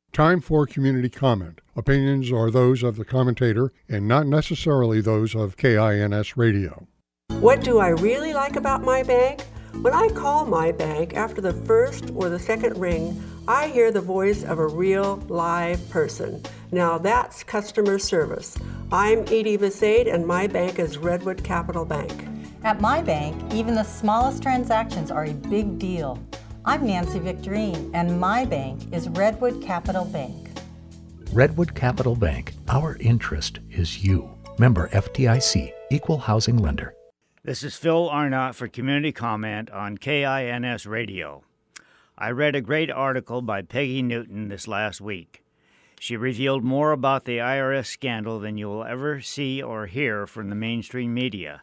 Time for community comment. Opinions are those of the commentator and not necessarily those of KINS Radio. What do I really like about my bank? When I call my bank after the first or the second ring, I hear the voice of a real, live person. Now that's customer service. I'm Edie Visade, and my bank is Redwood Capital Bank. At my bank, even the smallest transactions are a big deal. I'm Nancy Victorine, and my bank is Redwood Capital Bank. Redwood Capital Bank. Our interest is you. Member FDIC, Equal Housing Lender. This is Phil Arnott for Community Comment on KINS Radio. I read a great article by Peggy Newton this last week. She revealed more about the IRS scandal than you will ever see or hear from the mainstream media.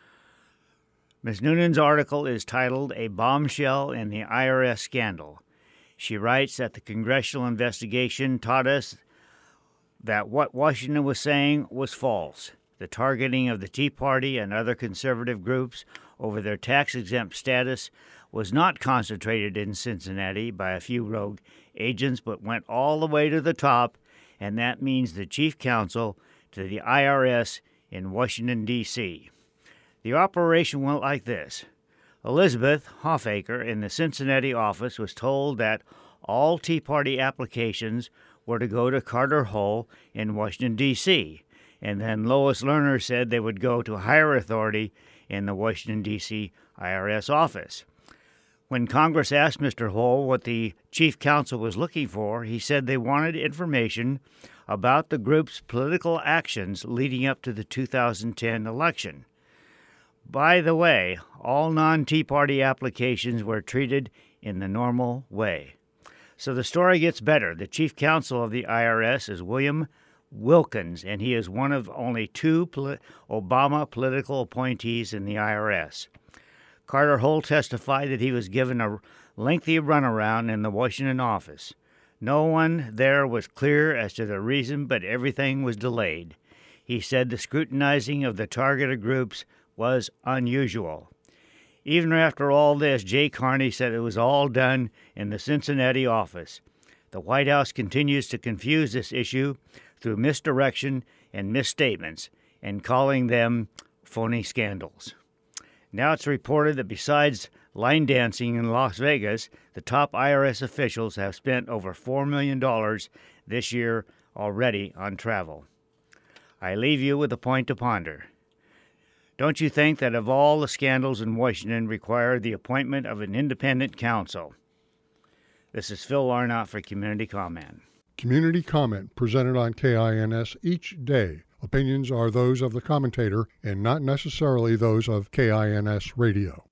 Ms. Noonan's article is titled A Bombshell in the IRS Scandal. She writes that the congressional investigation taught us that what Washington was saying was false. The targeting of the Tea Party and other conservative groups over their tax-exempt status was not concentrated in Cincinnati by a few rogue agents, but went all the way to the top, and that means the chief counsel to the IRS in Washington, D.C. The operation went like this. Elizabeth Hoffaker in the Cincinnati office was told that all Tea Party applications were to go to Carter Hull in Washington, D.C., and then Lois Lerner said they would go to a higher authority in the Washington, D.C. IRS office. When Congress asked Mr. Hull what the chief counsel was looking for, he said they wanted information about the group's political actions leading up to the 2010 election. By the way, all non-Tea Party applications were treated in the normal way. So the story gets better. The chief counsel of the IRS is William Wilkins, and he is one of only two Obama political appointees in the IRS. Carter Hull testified that he was given a lengthy runaround in the Washington office. No one there was clear as to the reason, but everything was delayed. He said the scrutinizing of the targeted groups was unusual. Even after all this, Jay Carney said it was all done in the Cincinnati office. The White House continues to confuse this issue through misdirection and misstatements, and calling them phony scandals. Now it's reported that besides line dancing in Las Vegas, the top IRS officials have spent over $4 million this year already on travel. I leave you with a point to ponder. Don't you think that of all the scandals in Washington require the appointment of an independent counsel? This is Phil Arnott for Community Comment. Community comment presented on KINS each day. Opinions are those of the commentator and not necessarily those of KINS Radio.